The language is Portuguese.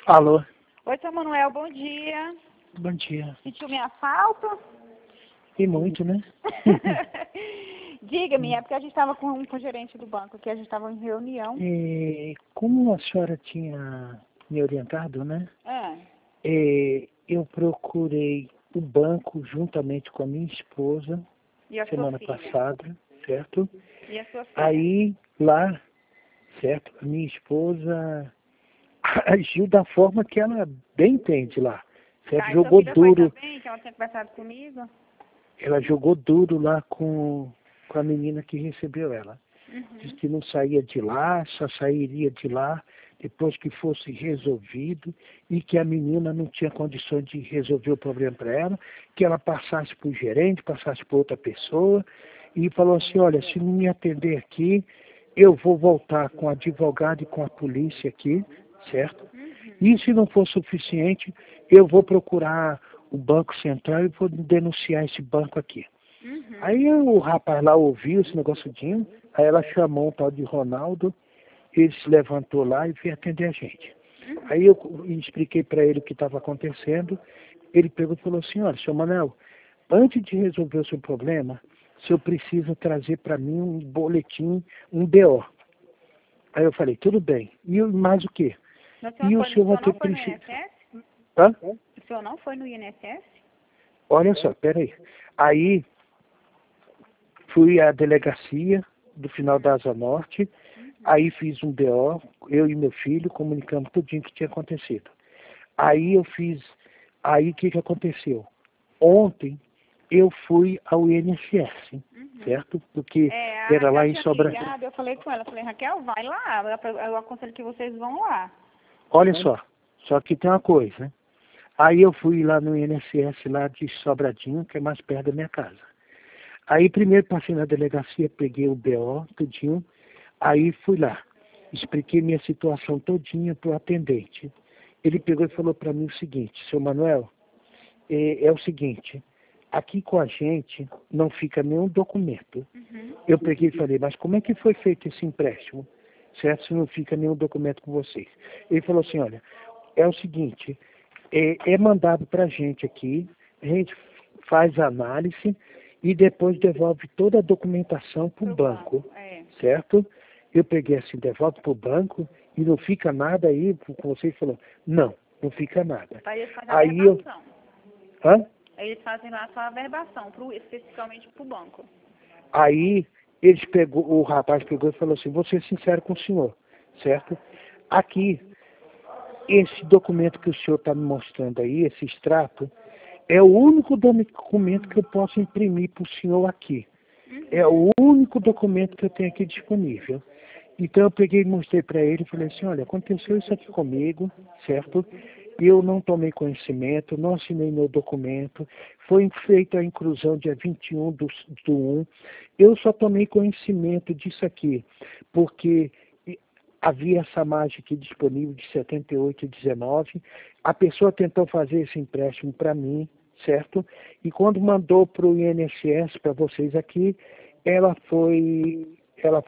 Alô? Oi, seu Manuel, bom dia. Bom dia. Sentiu minha falta? E muito, né? Diga-me, é porque a gente estava com o gerente do banco, que a gente estava em reunião. Como a senhora tinha me orientado, né? Ah, Eu procurei o banco juntamente com a minha esposa e a sua semana filha? passada, certo? E a sua filha? Aí, lá, certo? A minha esposa agiu da forma que ela bem entende lá, certo? Tá, e sua Jogou filha foi duro. também, que ela tinha conversado comigo? Ela jogou duro lá com a menina que recebeu ela. Diz Uhum. que não saía de lá, só sairia de lá depois que fosse resolvido e que a menina não tinha condições de resolver o problema para ela, que ela passasse para o gerente, passasse para outra pessoa e falou assim, olha, se não me atender aqui, eu vou voltar com o advogado e com a polícia aqui, certo? E se não for suficiente, eu vou procurar o Banco Central e vou denunciar esse banco aqui. Uhum. Aí o rapaz lá ouviu esse negocinho, aí ela chamou um tal de Ronaldo, ele se levantou lá e veio atender a gente. Aí eu expliquei para ele o que estava acontecendo, ele pegou e falou assim, olha, seu Manuel, antes de resolver o seu problema, o senhor precisa trazer para mim um boletim, um BO. Aí eu falei, tudo bem, e mais o quê? Mas E o senhor vai ter não foi no preciso... INSS? Hã? O senhor não foi no INSS? Olha só, peraí. Aí fui à delegacia do final da Asa Norte, aí fiz um BO, eu e meu filho comunicamos tudo o que tinha acontecido. Aí aí o que aconteceu? Ontem eu fui ao INSS, certo? Porque A era lá Raquel em tinha Sobra... ligado, eu falei com ela, falei, Raquel, vai lá, eu aconselho que vocês vão lá. Olha só que tem uma coisa, né? Aí eu fui lá no INSS lá de Sobradinho, que é mais perto da minha casa. Aí primeiro passei na delegacia, peguei o BO, tudinho, aí fui lá, expliquei minha situação todinha para o atendente. Ele pegou e falou para mim o seguinte, seu Manuel, é o seguinte, aqui com a gente não fica nenhum documento. Eu peguei e falei, mas como é que foi feito esse empréstimo? Certo? Se não fica nenhum documento com vocês. Ele falou assim, olha, é o seguinte, é mandado para a gente aqui, a gente faz a análise e depois devolve toda a documentação para o banco, É. certo? Eu peguei assim, devolve para o banco e não fica nada aí, como vocês falou, não fica nada. Aí eles fazem a Aí eu... verbação. Hã? Aí eles fazem lá só a verbação, especificamente pro banco. Aí o rapaz pegou e falou assim, vou ser sincero com o senhor, certo? Aqui, esse documento que o senhor está me mostrando aí, esse extrato, é o único documento que eu posso imprimir para o senhor aqui. É o único documento que eu tenho aqui disponível. Então eu peguei e mostrei para ele e falei assim, olha, aconteceu isso aqui comigo, certo? Eu não tomei conhecimento, não assinei meu documento, foi feita a inclusão dia 21 do 1. Eu só tomei conhecimento disso aqui, porque havia essa margem aqui disponível de 78,19. A pessoa tentou fazer esse empréstimo para mim, certo? E quando mandou para o INSS, para vocês aqui, ela foi